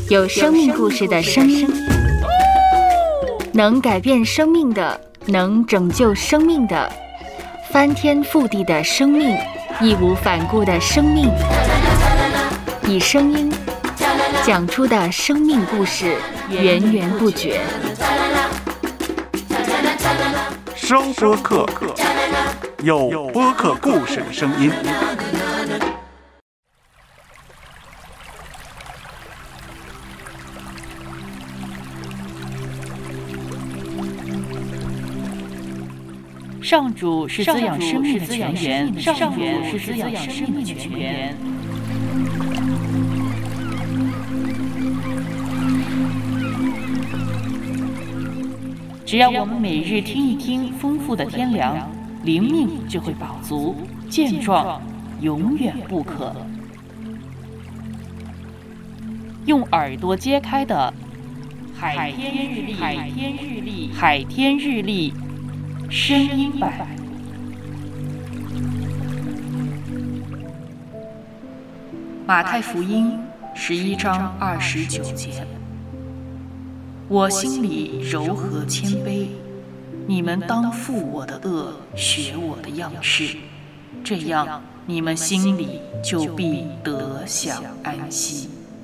有生命故事的声音，能改变生命的，能拯救生命的，翻天覆地的生命，义无反顾的生命，以声音讲出的生命故事，源源不绝。 声播客，有播客故事的声音。 上主是滋养生命的泉源，上主是滋养生命的泉源。只要我们每日听一听丰富的天粮，灵命就会饱足健壮，永远不渴。用耳朵揭开的海天日历声音版。马太福音11章29节。我心里柔和谦卑，你们当负我的恶，学我的样式，这样你们心里就必得享安息。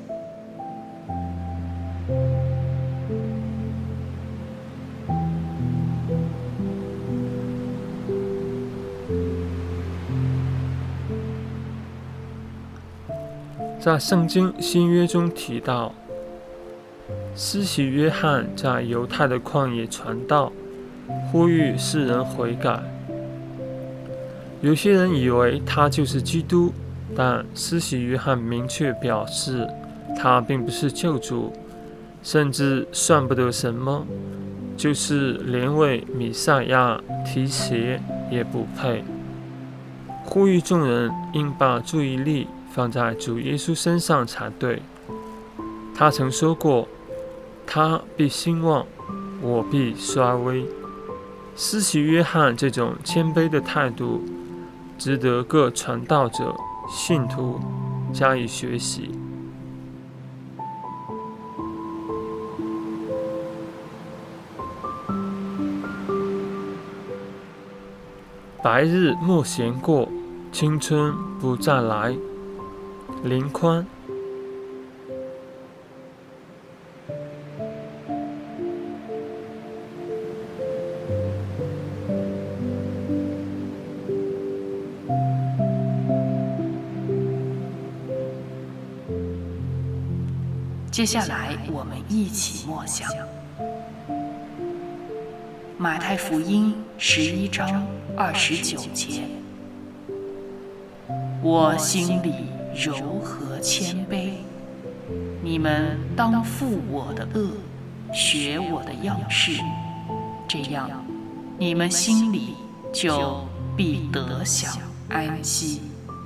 在圣经新约中提到，施洗约翰在犹太的旷野传道，呼吁世人悔改。有些人以为他就是基督，但施洗约翰明确表示，他并不是救主，甚至算不得什么，就是连为弥赛亚提鞋也不配。呼吁众人应把注意力放在主耶稣身上才对。他曾说过，他必兴旺，我必衰微。施洗约翰这种谦卑的态度，值得各传道者、信徒加以学习。白日莫闲过，青春不再来。林宽。 接下来我们一起默想马太福音11章29节。我心里柔和谦卑，你们当负我的恶，学我的样式，这样你们心里就必得享安息。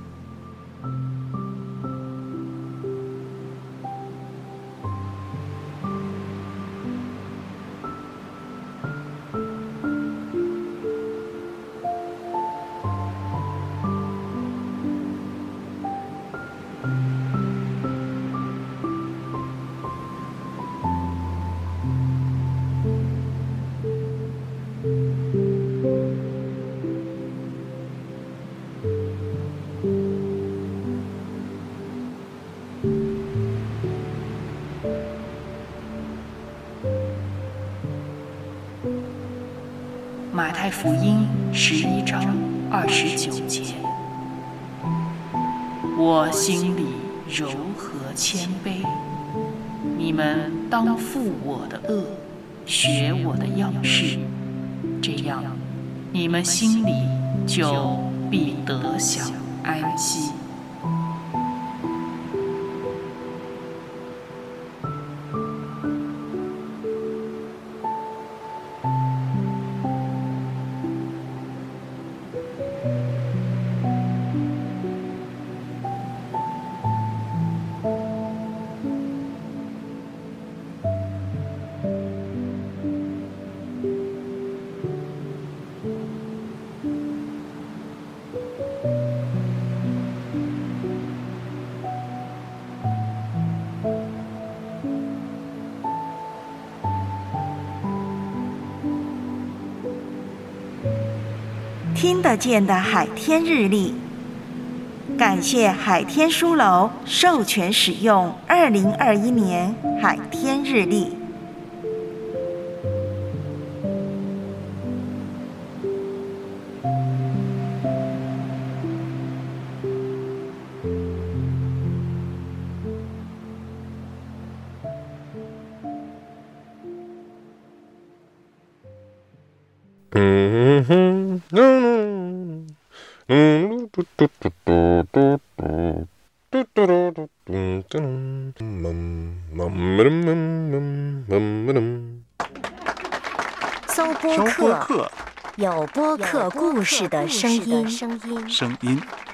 马太福音11章29节。我心里柔和谦卑，你们当负我的恶，学我的样式，这样你们心里就必得享安息。 听得见的海天日历。感谢海天书楼授权使用2021年海天日历。 搜播客，有播客故事的声音。 声音。